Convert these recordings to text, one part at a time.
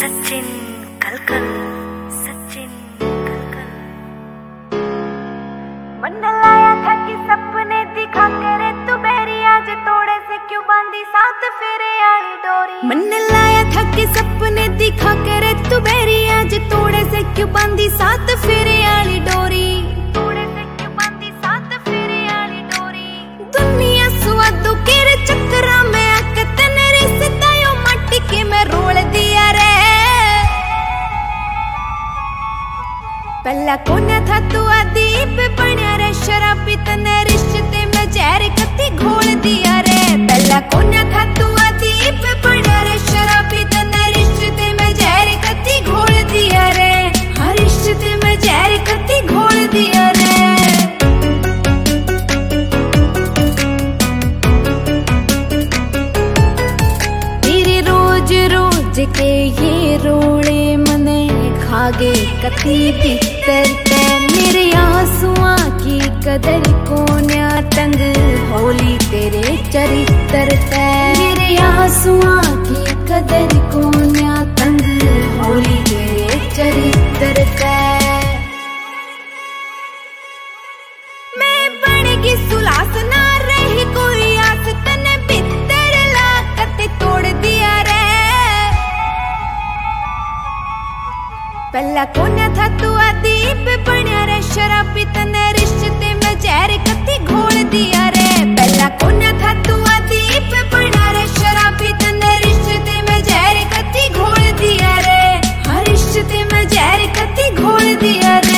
सचिन कलकल सचिन कलकल। मन लाया था कि सपने दिखा करे तू मेरी, आज तोड़े से क्यों बांधी साथ फेरे आई डोरी। मन लाया था कि सपने दिखा करे तू मेरी, आज तोड़े से क्यों बांधी साथ फेरे आई डोरी। तोड़े से क्यों बांधी साथ फेरे आई डोरी। दुनिया सुवादों के चक्करा में आके तने रिश्ता यो माटी के मैं रोल दिया रे। पहला कौन था तू अदीप बना रे, शराबी तने रिश्ते में जहर कती घोल दिया रे। पहला कौन था तू अदीप बना रे, शराबी तने रिश्ते में जहर कती घोल दिया रे। हर रिश्ते में जहर कती घोल दिया रे। तेरे रोज रोज के ये रोले मने खागे कती भीतर ते। मेरे आंसुआ की कदर कोन्या तंग होली तेरे चरित्र ते। मेरे आंसुआ की कदर कोन्या तंग होली तेरे चरित्र ते। मैं बनेगी सुलास ना रही कोई आस, तने भीतर लाकत तोड़ दिया रे। पहला कौन था तू अदीप बना रे, शराबी तने रिश्ते में जहर कती घोल दिया रे। पहला कौन था तू अदीप बना रे, शराबी तने रिश्ते में जहर कती घोल दिया रे। हर रिश्ते में जहर कती घोल दिया रे।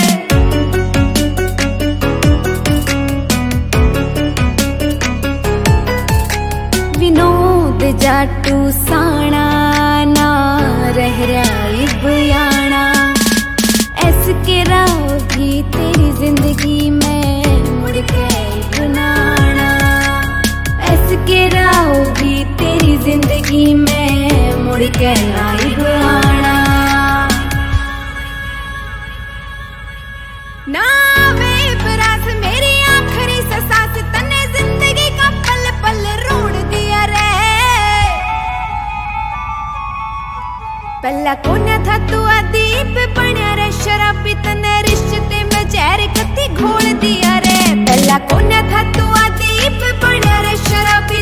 विनोद जाटू साणा ना रह रहा बयाना। ऐसके रहोगी तेरी जिंदगी में मुड़ के बनाना। ऐसके रहोगी तेरी जिंदगी में मुड़ के नहीं बनाना। ना वे बरास मेरी आखिरी सांस, तने जिंदगी का पल पल रोड़ दिया रे। पहला कौन था तू अदीप बना रे, शराबी तने रिश्ते में जहर कती घोल दिया रे। पहला कौन था तू अदीप बना रे, शराबी